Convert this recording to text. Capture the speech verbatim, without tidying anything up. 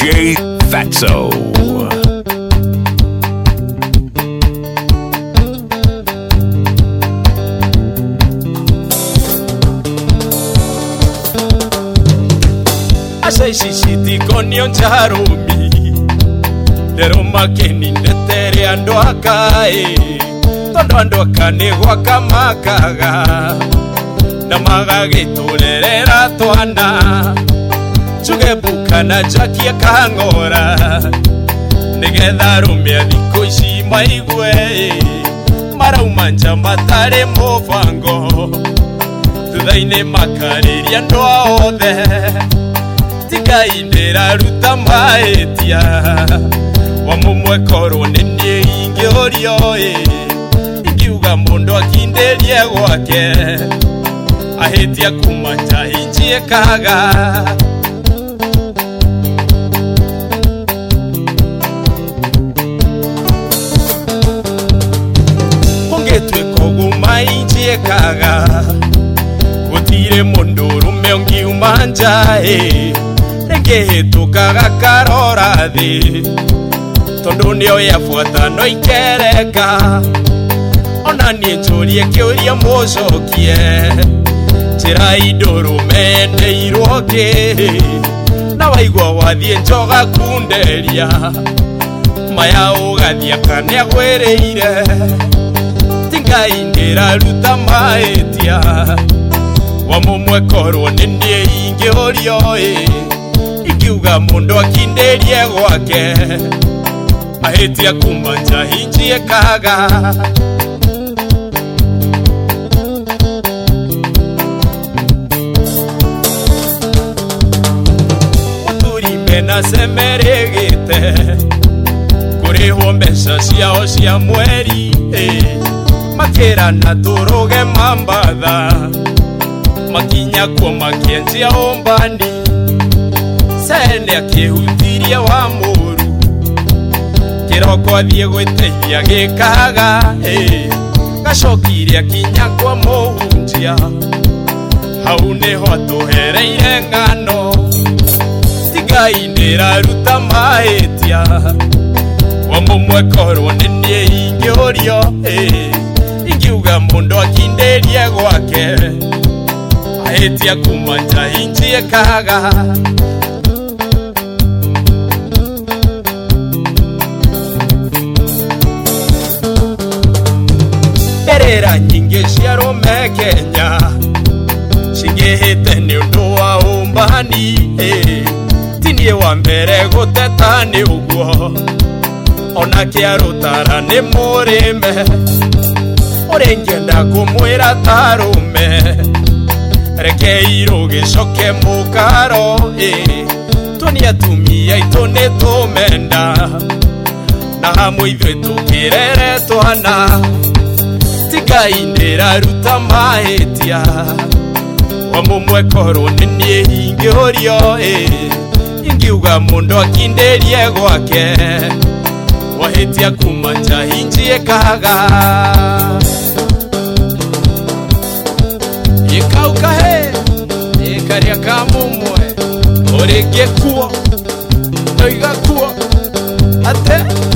J Fatso. Asai shishiti konyo charumi Dero makeni netere ando akae Tondo ando akane waka makaga Namaga gitulerera toana Chuge buka na jaki ya kangora Nigetha rumia dhiko ishi maigwe Mara umanja matare mofango Tuthaine makariria ndoa othe Tika indera ruta maetia Wamumwe koro nene inge orioe Ikiuga mundo akinderie gwake Ahetia kumanja hinjie kaga Ongetwe koguma hinjie kaga Gutire mundo rume ongi umanjae Nenge tukaga karora thi Tondu nio yafuata no ikereka Ona nie njurie kiuria mucokie Njira iduru mende iroke Na waigua wathie njoga kunderia Maya ugathia kane agwereire Tingai ndira ruta maetia Wamumwe korwo nindie inge orioe Ikiuga mundo akinderie gwake Ahetia kumanja hinjie kaga Muturi mena semeregete Kuriho mbeca ciao cia mweri Makera na turuge mambatha Makinya kwa makienjia ombani Sene akihutirie wa muru Kiroko athie gwiteithia gikaga Gacokire akinya kwa muhunjia Hau niho atuhereire ngano Tigai ndiraruta mahitia Wamumwe korwo nenie ingĩũrio Ingiuga mundo akinderie gwake Ahetia kumanja hinjie kaga Erera nyingi cia rume Kenya Cingĩhĩte nĩ ũndũ wa ũmbani Tinie wa mbere gũteta nĩ ũguo Ona kĩarũtara nĩ mũrĩme Ũrĩ ngĩenda kũmwĩra ta rũme Rekei rũgĩcoke mũkaro Tũnĩ atumia aitũ nĩ tũmenda Na hamwe ithuĩ tũkĩrere twana Tigai ndĩraruta mahĩtia Wamumwe korwo nenie ingĩũrio Ingiuga mundo akinderie gwake Wahetia kumanja hinjie kaga Ikauka he Ikaria kamumwe Ũrĩ ngĩkuo Noiga kuo Ate